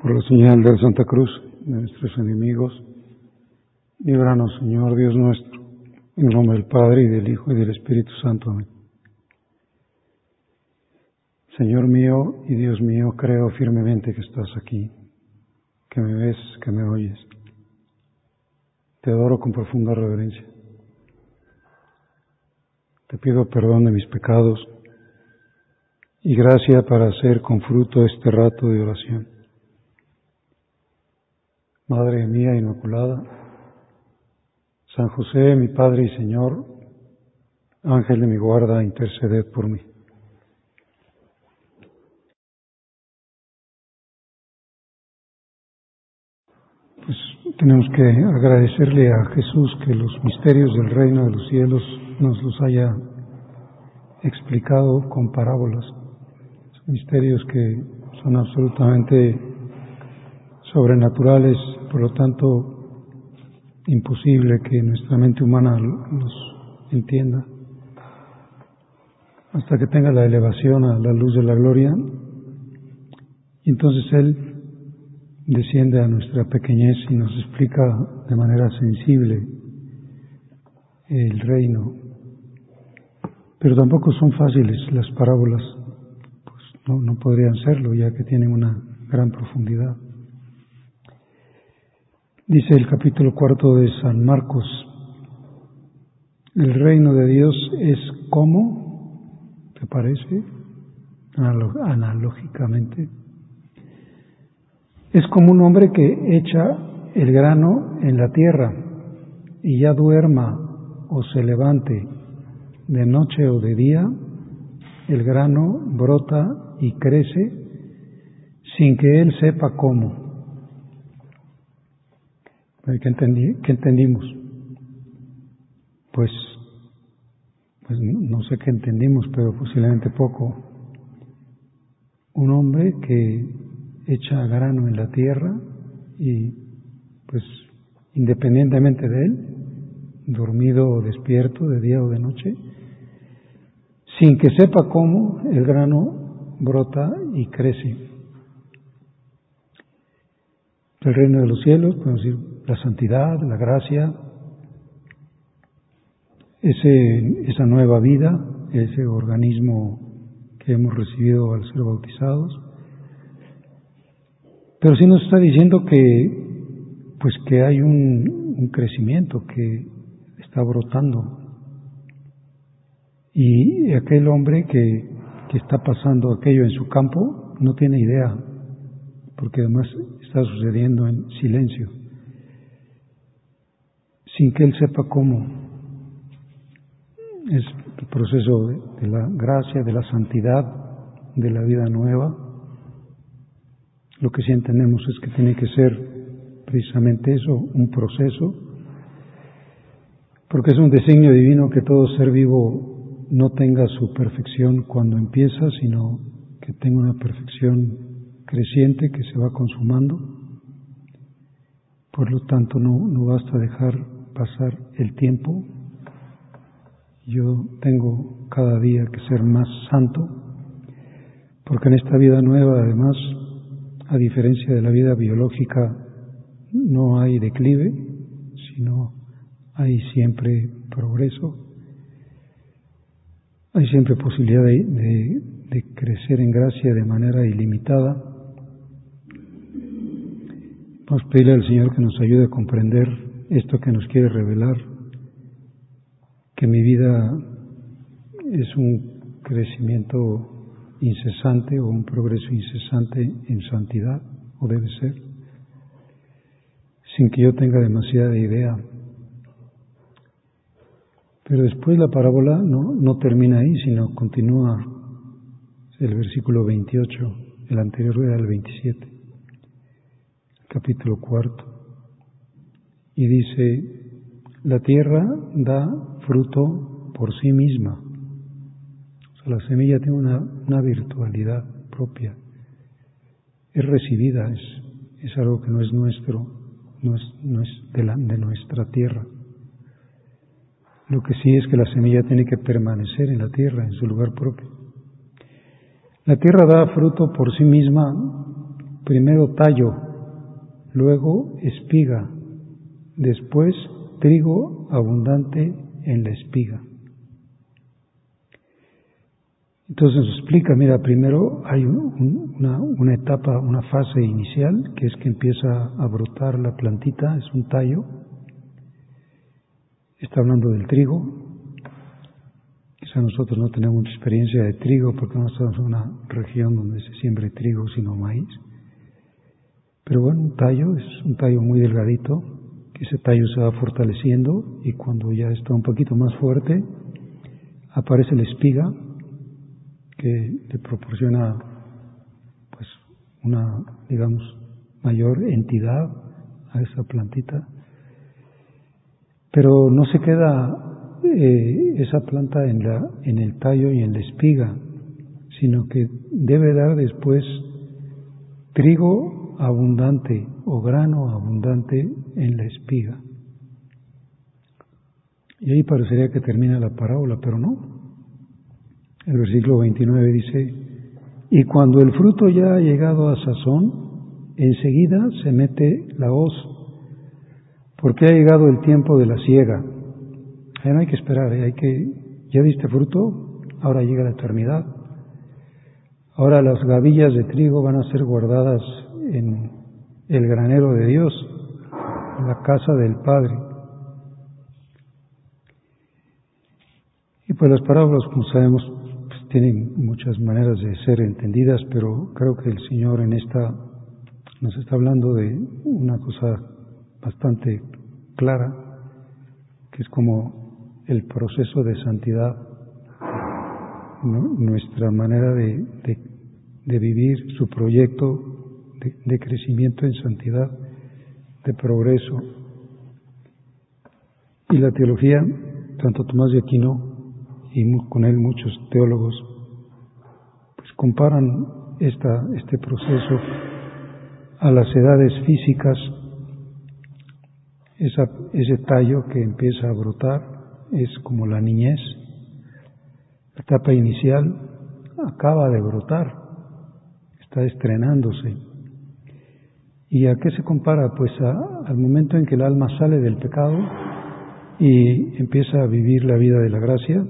Por la señal de la Santa Cruz de nuestros enemigos, líbranos, Señor Dios nuestro, en nombre del Padre, y del Hijo, y del Espíritu Santo. Amén. Señor mío y Dios mío, creo firmemente que estás aquí, que me ves, que me oyes. Te adoro con profunda reverencia. Te pido perdón de mis pecados y gracia para hacer con fruto este rato de oración. Madre mía Inmaculada, San José, mi Padre y Señor, Ángel de mi guarda, interceded por mí. Pues tenemos que agradecerle a Jesús que los misterios del reino de los cielos nos los haya explicado con parábolas. Son misterios que son absolutamente sobrenaturales, por lo tanto imposible que nuestra mente humana los entienda hasta que tenga la elevación a la luz de la gloria, y entonces Él desciende a nuestra pequeñez y nos explica de manera sensible el reino. Pero tampoco son fáciles las parábolas, pues no podrían serlo, ya que tienen una gran profundidad. Dice el capítulo 4 de San Marcos: el reino de Dios es como, ¿te parece? Analógicamente, es como un hombre que echa el grano en la tierra y ya duerma o se levante de noche o de día, el grano brota y crece sin que él sepa cómo. ¿Qué entendimos? Pues no sé qué entendimos, pero posiblemente poco. Un hombre que echa grano en la tierra y, pues, independientemente de él, dormido o despierto, de día o de noche, sin que sepa cómo, el grano brota y crece. El reino de los cielos, podemos decir, la santidad, la gracia, esa nueva vida, ese organismo que hemos recibido al ser bautizados. Pero sí nos está diciendo que hay un crecimiento que está brotando. Y aquel hombre que está pasando aquello en su campo no tiene idea, porque además está sucediendo en silencio, sin que él sepa cómo. Es el proceso de la gracia, de la santidad, de la vida nueva. Lo que sí entendemos es que tiene que ser precisamente eso, un proceso, porque es un designio divino que todo ser vivo no tenga su perfección cuando empieza, sino que tenga una perfección creciente que se va consumando. Por lo tanto, no basta dejar pasar el tiempo. Yo tengo cada día que ser más santo, porque en esta vida nueva, además, a diferencia de la vida biológica, no hay declive, sino hay siempre progreso, hay siempre posibilidad de crecer en gracia de manera ilimitada. Vamos a pedirle al Señor que nos ayude a comprender esto que nos quiere revelar, que mi vida es un crecimiento incesante o un progreso incesante en santidad, o debe ser, sin que yo tenga demasiada idea. Pero después la parábola no termina ahí, sino continúa el versículo 28, el anterior era el 27, capítulo 4, y dice: la tierra da fruto por sí misma. O sea, la semilla tiene una virtualidad propia, es recibida, es algo que no es nuestro, no es de nuestra tierra. Lo que sí es que la semilla tiene que permanecer en la tierra, en su lugar propio. La tierra da fruto por sí misma primero tallo, luego espiga, después trigo abundante en la espiga. Entonces nos explica, mira, primero hay una etapa, una fase inicial, que es que empieza a brotar la plantita, es un tallo. Está hablando del trigo. Quizá nosotros no tenemos mucha experiencia de trigo porque no estamos en una región donde se siembre trigo sino maíz. Pero bueno, un tallo es un tallo muy delgadito, que ese tallo se va fortaleciendo y cuando ya está un poquito más fuerte, aparece la espiga que le proporciona pues una, digamos, mayor entidad a esa plantita. Pero no se queda esa planta en el tallo y en la espiga, sino que debe dar después trigo abundante o grano abundante en la espiga. Y ahí parecería que termina la parábola, pero no. El versículo 29 dice: y cuando el fruto ya ha llegado a sazón, enseguida se mete la hoz, porque ha llegado el tiempo de la siega. Ahí no hay que esperar, ya diste fruto, ahora llega la eternidad. Ahora las gavillas de trigo van a ser guardadas en el granero de Dios, en la casa del Padre. Y pues las parábolas, como sabemos, pues tienen muchas maneras de ser entendidas, pero creo que el Señor en esta nos está hablando de una cosa bastante clara, que es como el proceso de santidad, ¿no? Nuestra manera de vivir su proyecto de crecimiento en santidad, de progreso. Y la teología, tanto Tomás de Aquino y con él muchos teólogos, pues comparan este proceso a las edades físicas. Ese tallo que empieza a brotar es como la niñez. La etapa inicial acaba de brotar, está estrenándose. ¿Y a qué se compara? Pues al momento en que el alma sale del pecado y empieza a vivir la vida de la gracia.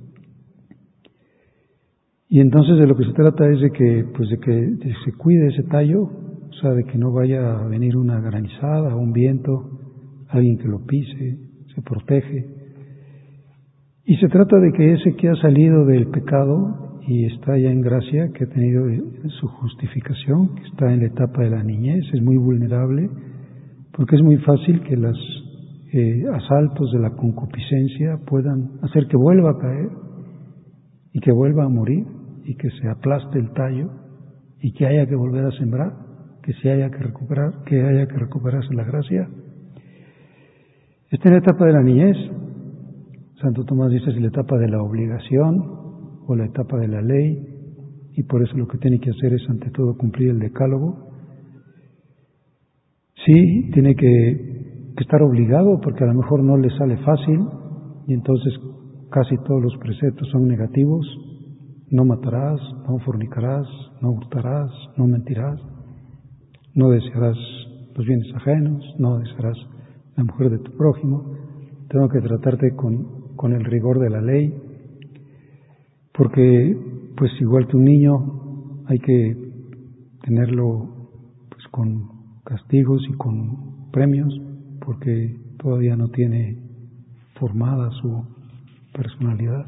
Y entonces de lo que se trata es de que se cuide ese tallo, o sea, de que no vaya a venir una granizada, un viento, alguien que lo pise, se protege. Y se trata de que ese que ha salido del pecado y está ya en gracia, que ha tenido su justificación, que está en la etapa de la niñez, es muy vulnerable, porque es muy fácil que los asaltos de la concupiscencia puedan hacer que vuelva a caer y que vuelva a morir y que se aplaste el tallo y que haya que volver a sembrar, que haya que recuperarse la gracia. Esta es la etapa de la niñez. Santo Tomás dice es la etapa de la obligación o la etapa de la ley, y por eso lo que tiene que hacer es ante todo cumplir el decálogo. Sí, tiene que estar obligado porque a lo mejor no le sale fácil y entonces casi todos los preceptos son negativos. No matarás, no fornicarás, no hurtarás, no mentirás, no desearás los bienes ajenos, no desearás la mujer de tu prójimo. Tengo que tratarte con el rigor de la ley, porque pues igual que un niño hay que tenerlo pues con castigos y con premios, porque todavía no tiene formada su personalidad.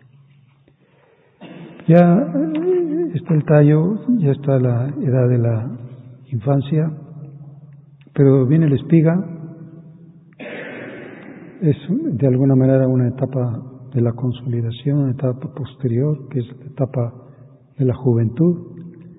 Ya está el tallo, ya está la edad de la infancia, pero viene la espiga. Es de alguna manera una etapa de la consolidación, una etapa posterior, que es la etapa de la juventud.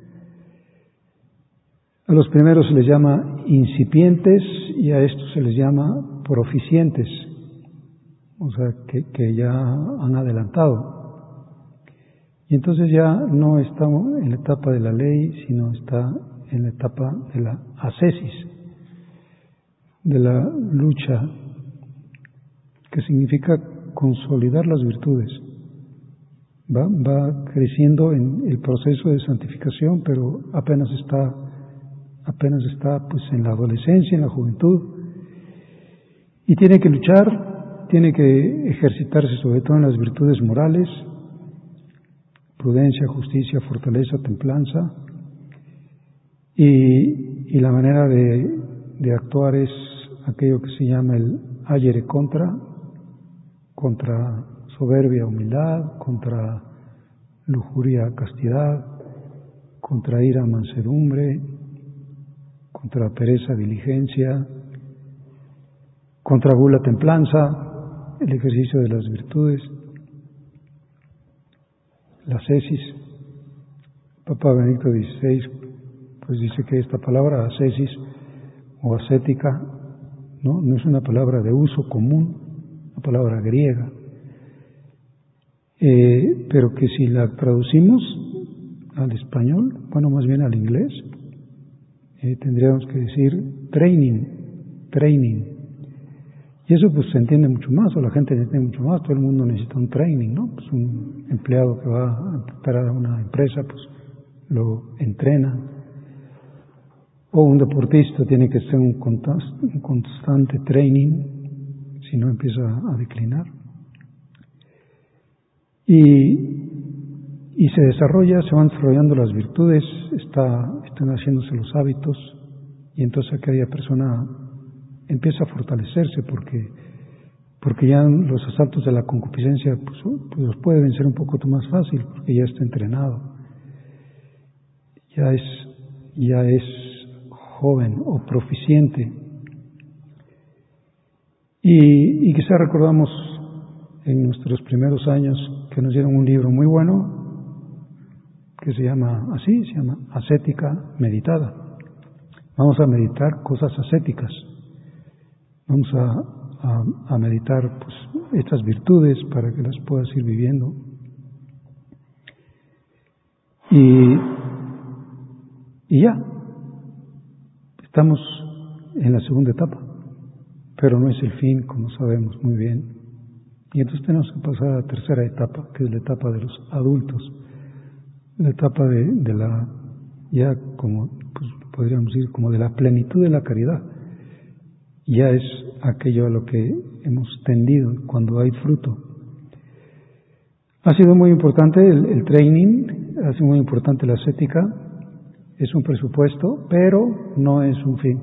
A los primeros se les llama incipientes y a estos se les llama proficientes, o sea, que ya han adelantado. Y entonces ya no estamos en la etapa de la ley, sino está en la etapa de la ascesis, de la lucha, que significa consolidar las virtudes. Va creciendo en el proceso de santificación, pero apenas está apenas está pues en la adolescencia, en la juventud, y tiene que luchar, tiene que ejercitarse sobre todo en las virtudes morales, prudencia, justicia, fortaleza, templanza, y la manera de actuar es aquello que se llama el agere contra soberbia, humildad, contra lujuria, castidad, contra ira, mansedumbre, contra pereza, diligencia, contra gula, templanza, el ejercicio de las virtudes, la ascesis. Papa Benedicto XVI pues dice que esta palabra ascesis o ascética no es una palabra de uso común, una palabra griega, pero que si la traducimos al español, bueno, más bien al inglés, tendríamos que decir training. Y eso pues se entiende mucho más, o la gente entiende mucho más, todo el mundo necesita un training, ¿no? Pues un empleado que va a entrar a una empresa, pues lo entrena. O un deportista tiene que hacer un constante training, si no empieza a declinar. Y se van desarrollando las virtudes, están haciéndose los hábitos, y entonces aquella persona empieza a fortalecerse porque ya los asaltos de la concupiscencia pues los puede vencer un poco más fácil, porque ya está entrenado, ya es joven o proficiente. Y quizá recordamos en nuestros primeros años que nos dieron un libro muy bueno que se llama Ascética Meditada. Vamos a meditar cosas ascéticas, vamos a meditar pues estas virtudes para que las puedas ir viviendo. Y ya estamos en la segunda etapa, pero no es el fin, como sabemos muy bien. Y entonces tenemos que pasar a la tercera etapa, que es la etapa de los adultos, la etapa de la, ya como pues podríamos decir, como de la plenitud de la caridad. Ya es aquello a lo que hemos tendido cuando hay fruto. Ha sido muy importante el training, ha sido muy importante la ascética, es un presupuesto, pero no es un fin.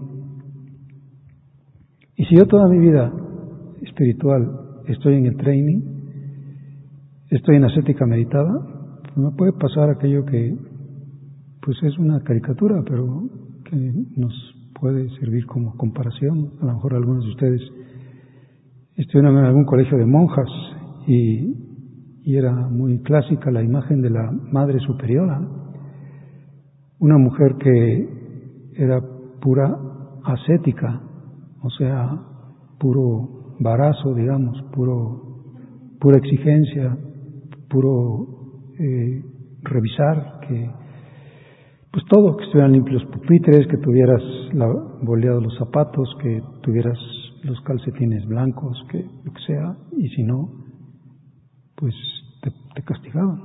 Y si yo toda mi vida espiritual estoy en el training, estoy en ascética meditada, pues me puede pasar aquello que pues es una caricatura, pero que nos puede servir como comparación. A lo mejor algunos de ustedes estuvieron en algún colegio de monjas y era muy clásica la imagen de la Madre Superiora, una mujer que era pura ascética, o sea, puro embarazo, digamos, pura exigencia, puro revisar que pues todo, que estuvieran limpios los pupitres, que tuvieras boleados los zapatos, que tuvieras los calcetines blancos, que lo que sea, y si no, pues te castigaban.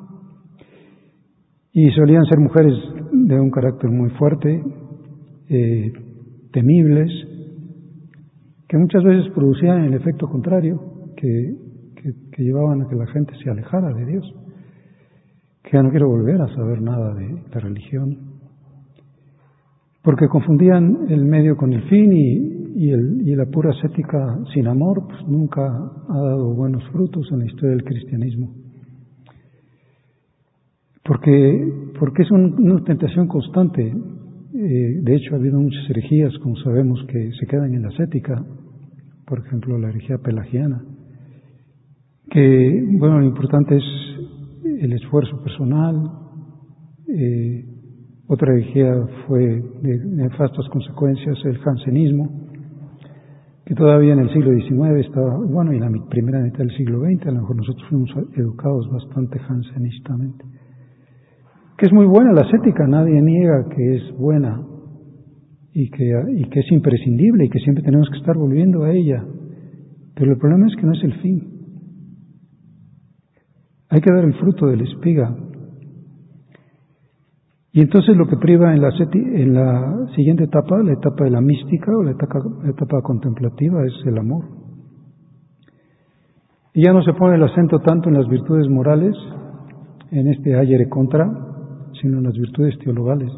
Y solían ser mujeres de un carácter muy fuerte, temibles, que muchas veces producían el efecto contrario, que llevaban a que la gente se alejara de Dios, que ya no quiero volver a saber nada de la religión, porque confundían el medio con el fin y la pura ascética sin amor pues nunca ha dado buenos frutos en la historia del cristianismo. Porque es una tentación constante. De hecho, ha habido muchas herejías, como sabemos, que se quedan en la ascética, por ejemplo, la herejía pelagiana, que, bueno, lo importante es el esfuerzo personal. Otra herejía fue de nefastas consecuencias el jansenismo, que todavía en el siglo XIX estaba, bueno, y en la primera mitad del siglo XX, a lo mejor nosotros fuimos educados bastante jansenistamente. Que es muy buena la ascética, nadie niega que es buena y que es imprescindible y que siempre tenemos que estar volviendo a ella, pero el problema es que no es el fin. Hay que dar el fruto de la espiga. Y entonces lo que priva en la siguiente etapa, la etapa de la mística o la etapa contemplativa, es el amor. Y ya no se pone el acento tanto en las virtudes morales, en este agere contra, sino en las virtudes teologales.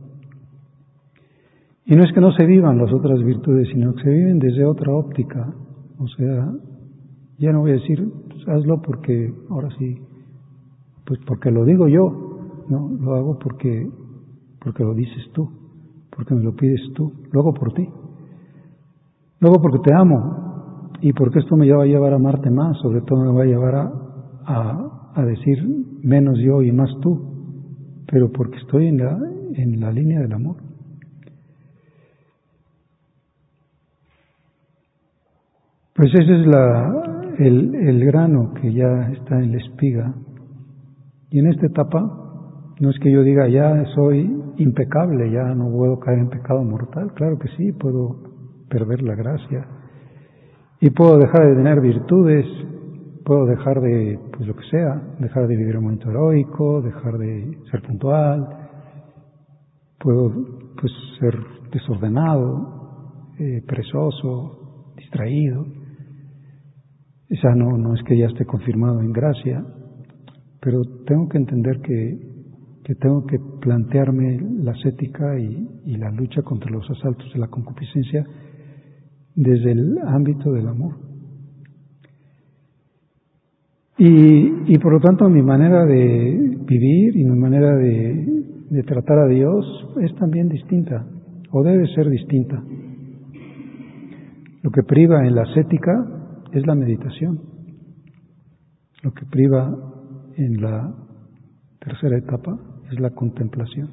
Y no es que no se vivan las otras virtudes, sino que se viven desde otra óptica. O sea, ya no voy a decir, pues hazlo porque, ahora sí, pues porque lo digo yo. No, lo hago porque lo dices tú, porque me lo pides tú, lo hago por ti. Lo hago porque te amo y porque esto me va a llevar a amarte más, sobre todo me va a llevar a decir menos yo y más tú, pero porque estoy en la línea del amor. Pues ese es el grano que ya está en la espiga. Y en esta etapa, no es que yo diga ya soy impecable, ya no puedo caer en pecado mortal. Claro que sí, puedo perder la gracia. Y puedo dejar de tener virtudes, puedo dejar de, pues lo que sea, dejar de vivir un momento heroico, dejar de ser puntual, puedo pues ser desordenado, perezoso, distraído. Esa no es que ya esté confirmado en gracia, pero tengo que entender que tengo que plantearme la ascética y la lucha contra los asaltos de la concupiscencia desde el ámbito del amor. Y por lo tanto mi manera de vivir y mi manera de tratar a Dios es también distinta, o debe ser distinta. Lo que priva en la ascética es la meditación. Lo que priva en la tercera etapa es la contemplación.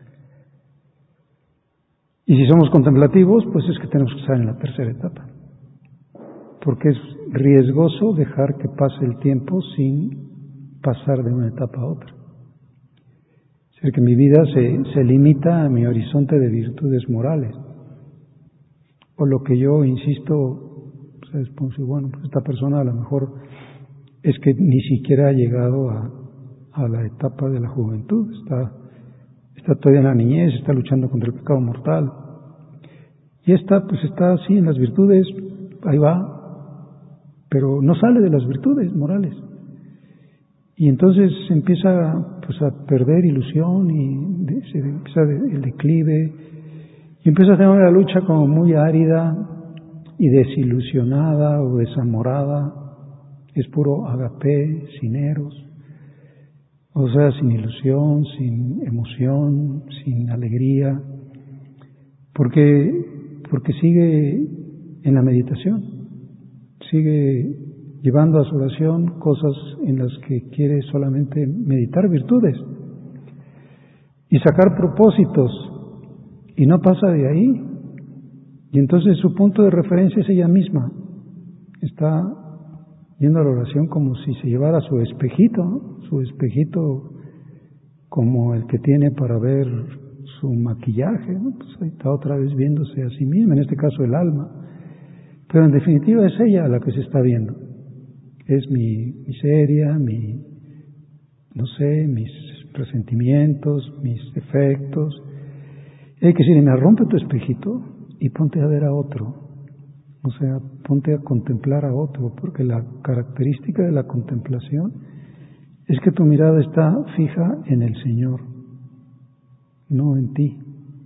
Y si somos contemplativos, pues es que tenemos que estar en la tercera etapa. Porque es riesgoso dejar que pase el tiempo sin pasar de una etapa a otra. Es decir, que mi vida se limita a mi horizonte de virtudes morales. O lo que yo insisto, pues, bueno, pues esta persona a lo mejor es que ni siquiera ha llegado a la etapa de la juventud, está todavía en la niñez, está luchando contra el pecado mortal. Y esta pues está así en las virtudes, ahí va, pero no sale de las virtudes morales. Y entonces se empieza pues a perder ilusión y se empieza el declive y empieza a tener una lucha como muy árida y desilusionada o desamorada. Es puro agapé, sin eros. O sea, sin ilusión, sin emoción, sin alegría, porque sigue en la meditación, sigue llevando a su oración cosas en las que quiere solamente meditar virtudes y sacar propósitos, y no pasa de ahí. Y entonces su punto de referencia es ella misma. Está yendo a la oración como si se llevara su espejito, ¿no? Su espejito como el que tiene para ver su maquillaje, ¿no? Pues ahí está otra vez viéndose a sí misma, en este caso el alma. Pero en definitiva es ella la que se está viendo. Es mi miseria, mis resentimientos, mis defectos. Y hay que decirle, me rompe tu espejito y ponte a ver a otro. O sea, ponte a contemplar a otro, porque la característica de la contemplación es que tu mirada está fija en el Señor, no en ti.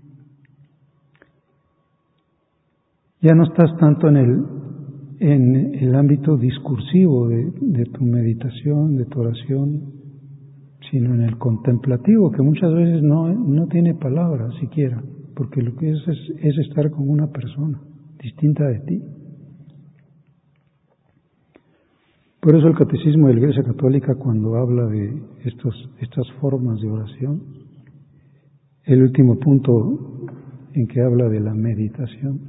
Ya no estás tanto en el ámbito discursivo de tu meditación, de tu oración, sino en el contemplativo, que muchas veces no tiene palabras siquiera, porque lo que es estar con una persona distinta de ti. Por eso el Catecismo de la Iglesia Católica, cuando habla de estas formas de oración, el último punto en que habla de la meditación,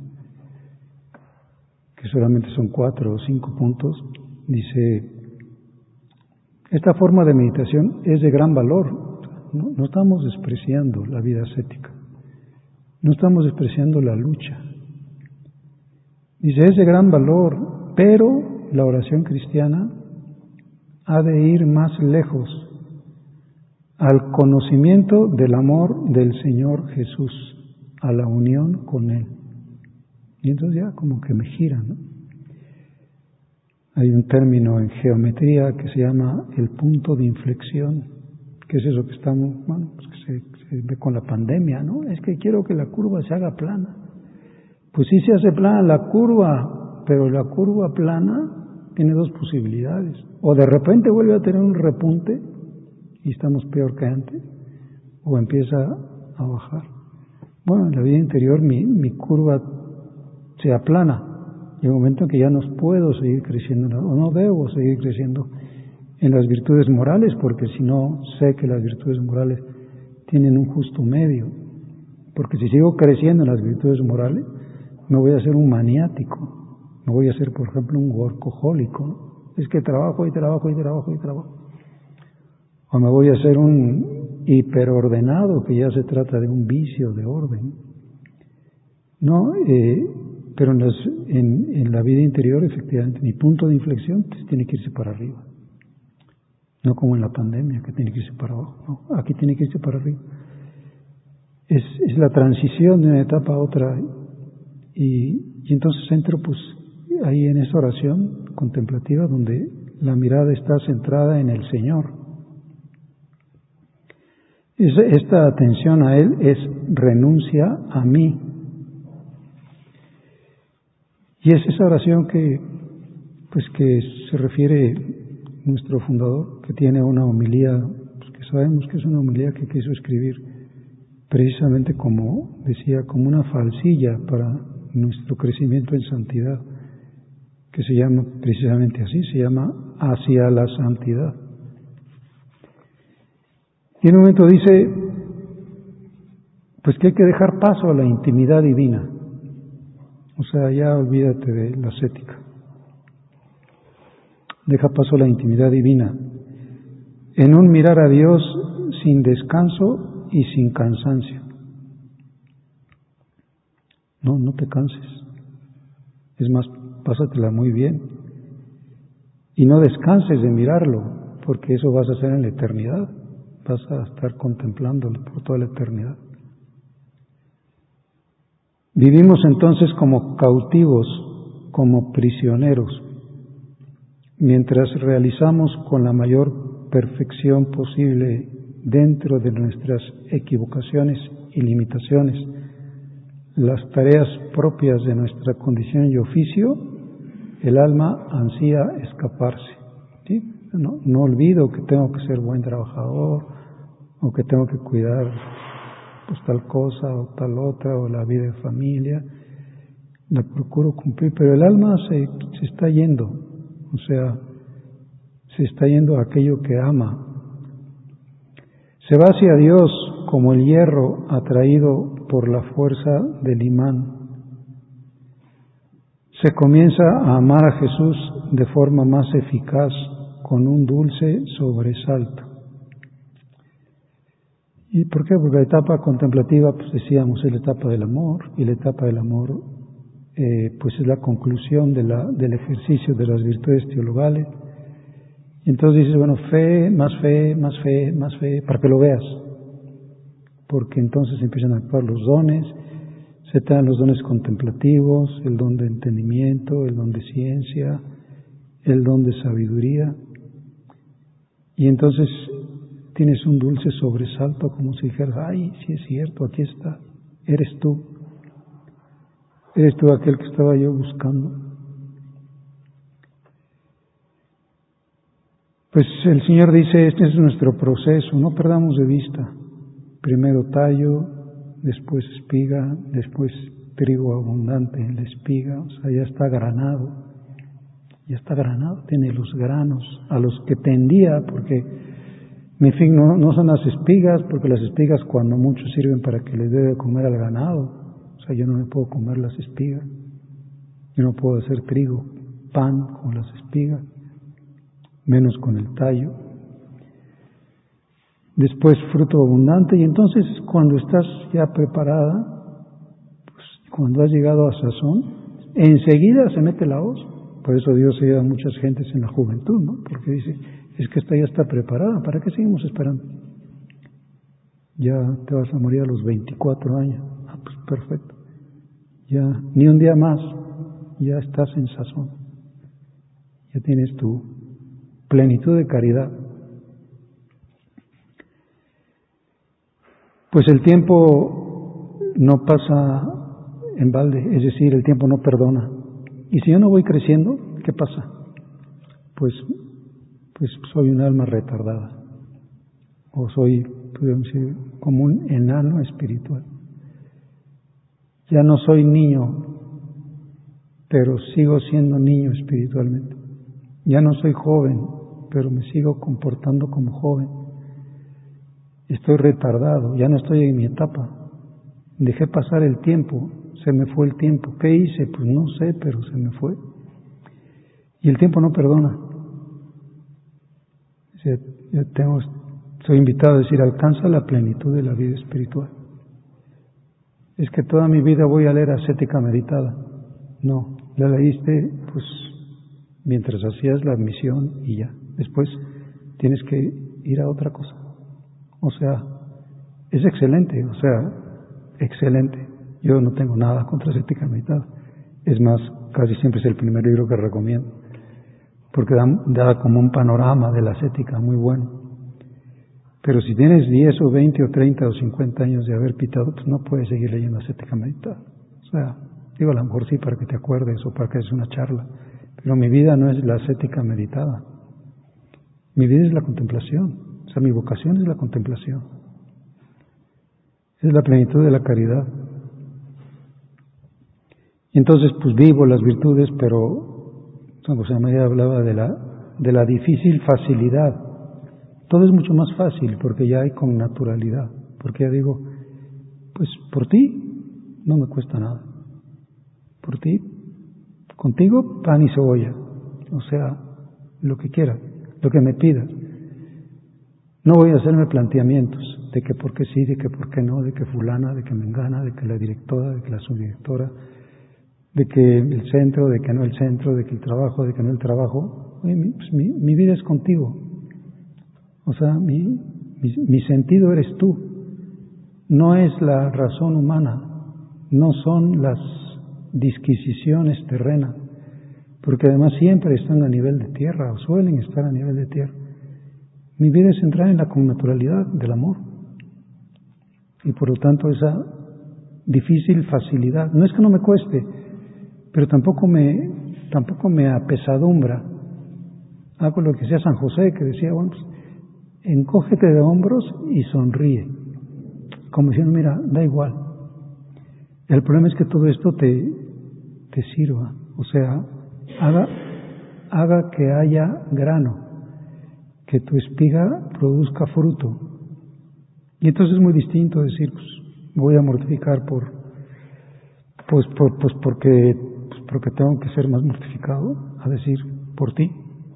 que solamente son 4 o 5 puntos, dice, esta forma de meditación es de gran valor. No estamos despreciando la vida ascética, no estamos despreciando la lucha. Dice, es de gran valor, pero la oración cristiana ha de ir más lejos, al conocimiento del amor del Señor Jesús, a la unión con Él. Y entonces ya como que me gira, ¿no? Hay un término en geometría que se llama el punto de inflexión, que es eso que estamos, bueno, pues que se ve con la pandemia, ¿no? Es que quiero que la curva se haga plana. Pues sí se hace plana la curva, pero la curva plana tiene dos posibilidades. O de repente vuelve a tener un repunte y estamos peor que antes, o empieza a bajar. Bueno, en la vida interior mi curva se aplana. Llega un momento en que ya no puedo seguir creciendo, o no debo seguir creciendo en las virtudes morales, porque si no sé que las virtudes morales tienen un justo medio. Porque si sigo creciendo en las virtudes morales, me voy a hacer un maniático, me voy a hacer, por ejemplo, un workahólico, ¿no? Es que trabajo y trabajo y trabajo y trabajo. O me voy a hacer un hiperordenado, que ya se trata de un vicio de orden. No, pero en la vida interior, efectivamente, mi punto de inflexión tiene que irse para arriba. No como en la pandemia, que tiene que irse para abajo. No, aquí tiene que irse para arriba. Es la transición de una etapa a otra. Y entonces entro pues ahí en esa oración contemplativa donde la mirada está centrada en el Señor. Esta atención a Él es renuncia a mí. Y es esa oración que se refiere nuestro fundador, que tiene una homilía, pues que sabemos que es una homilía que quiso escribir precisamente como decía, como una falsilla para nuestro crecimiento en santidad, que se llama precisamente así, se llama hacia la santidad. Y en un momento dice, pues que hay que dejar paso a la intimidad divina. O sea, ya olvídate de la ascética. Deja paso a la intimidad divina. En un mirar a Dios sin descanso y sin cansancio. No te canses. Es más, pásatela muy bien. Y no descanses de mirarlo, porque eso vas a hacer en la eternidad. Vas a estar contemplándolo por toda la eternidad. Vivimos entonces como cautivos, como prisioneros, mientras realizamos con la mayor perfección posible dentro de nuestras equivocaciones y limitaciones las tareas propias de nuestra condición y oficio, el alma ansía escaparse. ¿Sí? No olvido que tengo que ser buen trabajador, o que tengo que cuidar pues tal cosa o tal otra, o la vida de familia, la procuro cumplir, pero el alma se está yendo, o sea, se está yendo a aquello que ama. Se va hacia Dios como el hierro atraído por la fuerza del imán. Se comienza a amar a Jesús de forma más eficaz, con un dulce sobresalto. ¿Y por qué? Porque la etapa contemplativa, pues decíamos, es la etapa del amor, y la etapa del amor pues es la conclusión del ejercicio de las virtudes teologales. Y entonces dices, bueno, fe, más fe, más fe, más fe, para que lo veas. Porque entonces empiezan a actuar los dones, se te dan los dones contemplativos, el don de entendimiento, el don de ciencia, el don de sabiduría. Y entonces tienes un dulce sobresalto, como si dijeras, ay, sí es cierto, aquí está, eres tú aquel que estaba yo buscando. Pues el Señor dice, este es nuestro proceso, no perdamos de vista, primero tallo, después espiga, después trigo abundante en la espiga, o sea, ya está granado, tiene los granos a los que tendía, porque mi fin no son las espigas, porque las espigas cuando mucho sirven para que les dé de comer al ganado. O sea, yo no me puedo comer las espigas. Yo no puedo hacer trigo, pan con las espigas, menos con el tallo. Después fruto abundante, y entonces cuando estás ya preparada, pues cuando has llegado a sazón, enseguida se mete la hoz. Por eso Dios se lleva a muchas gentes en la juventud, ¿no? Porque dice, es que esta ya está preparada, ¿para qué seguimos esperando? ya te vas a morir a los 24 años. Ah, pues perfecto. Ya ni un día más, ya estás en sazón. Ya tienes tu plenitud de caridad. Pues el tiempo no pasa en balde, es decir, el tiempo no perdona. Y si yo no voy creciendo, ¿qué pasa? Pues soy un alma retardada. O soy, podríamos decir, como un enano espiritual. Ya no soy niño, pero sigo siendo niño espiritualmente. Ya no soy joven, pero me sigo comportando como joven. Estoy retardado, ya no estoy en mi etapa. Dejé pasar el tiempo, se me fue el tiempo. ¿Qué hice? Pues no sé, pero se me fue. Y el tiempo no perdona. O sea, soy invitado a decir, alcanza la plenitud de la vida espiritual. Es que toda mi vida voy a leer ascética meditada. No, la leíste pues mientras hacías la misión y ya. Después tienes que ir a otra cosa. O sea, es excelente, excelente. Yo no tengo nada contra ascética meditada. Es más, casi siempre es el primer libro que recomiendo, porque da como un panorama de la ascética muy bueno. Pero si tienes 10 o 20 o 30 o 50 años de haber pitado, pues no puedes seguir leyendo ascética meditada. O sea, digo, a lo mejor sí para que te acuerdes o para que des una charla, pero mi vida no es la ascética meditada. Mi vida es la contemplación. O sea, mi vocación es la contemplación. Es la plenitud de la caridad. Y entonces, pues vivo las virtudes, pero San José María hablaba de la difícil facilidad. Todo es mucho más fácil porque ya hay con naturalidad. Porque ya digo, pues por ti no me cuesta nada. Por ti, contigo pan y cebolla. O sea, lo que quieras, lo que me pidas. No voy a hacerme planteamientos de que por qué sí, de que por qué no, de que fulana, de que mengana, de que la directora, de que la subdirectora, de que el centro, de que no el centro, de que el trabajo, de que no el trabajo. Mi vida es contigo. O sea, mi sentido eres tú. No es la razón humana, no son las disquisiciones terrenas, porque además siempre están a nivel de tierra, o suelen estar a nivel de tierra. Mi vida es entrar en la connaturalidad del amor. Y por lo tanto esa difícil facilidad, no es que no me cueste, pero tampoco me apesadumbra. Hago lo que decía San José, que decía, bueno, pues, encógete de hombros y sonríe. Como diciendo, mira, da igual. El problema es que todo esto te sirva. O sea, haga que haya grano, que tu espiga produzca fruto. Y entonces es muy distinto decir, pues, voy a mortificar porque tengo que ser más mortificado, a decir, por ti.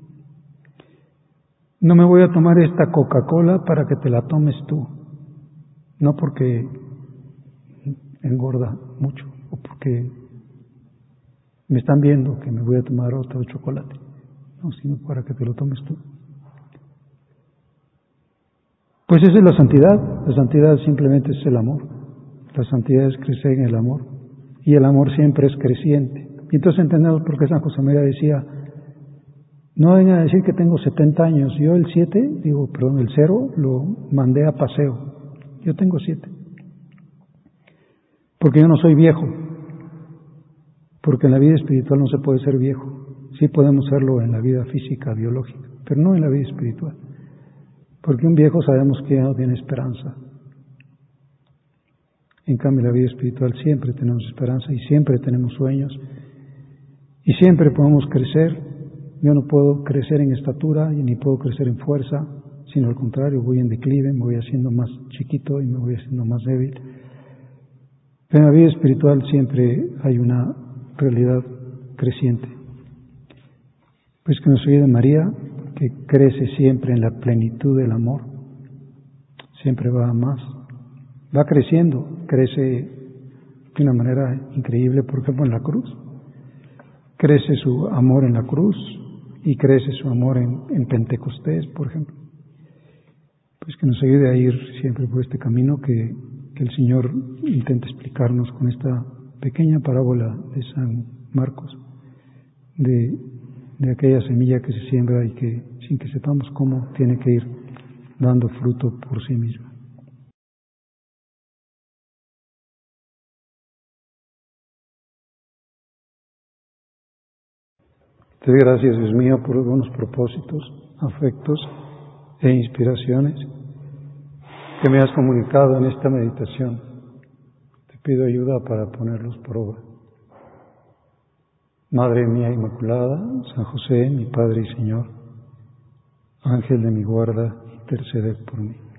No me voy a tomar esta Coca-Cola para que te la tomes tú. No porque engorda mucho o porque me están viendo que me voy a tomar otro chocolate. No, sino para que te lo tomes tú. Pues esa es la santidad. La santidad simplemente es el amor. La santidad es crecer en el amor. Y el amor siempre es creciente. Y entonces entendemos por qué San José María decía, no vengan a decir que tengo 70 años. Yo el 0 lo mandé a paseo. Yo tengo 7. Porque yo no soy viejo. Porque en la vida espiritual no se puede ser viejo. Sí podemos serlo en la vida física, biológica, pero no en la vida espiritual. Porque un viejo sabemos que ya no tiene esperanza. En cambio, en la vida espiritual siempre tenemos esperanza y siempre tenemos sueños y siempre podemos crecer. Yo no puedo crecer en estatura y ni puedo crecer en fuerza, sino al contrario, voy en declive, me voy haciendo más chiquito y me voy haciendo más débil. Pero en la vida espiritual siempre hay una realidad creciente. Pues que nos ayude María, que crece siempre en la plenitud del amor, siempre va a más, va creciendo, crece de una manera increíble, por ejemplo en la cruz, crece su amor en la cruz y crece su amor en Pentecostés, por ejemplo. pues que nos ayude a ir siempre por este camino que el Señor intenta explicarnos con esta pequeña parábola de San Marcos, de aquella semilla que se siembra y que sin que sepamos cómo tiene que ir dando fruto por sí misma. Te doy gracias, Dios mío, por los buenos propósitos, afectos e inspiraciones que me has comunicado en esta meditación. Te pido ayuda para ponerlos por obra. Madre mía Inmaculada, San José, mi Padre y Señor, Ángel de mi guarda, intercede por mí.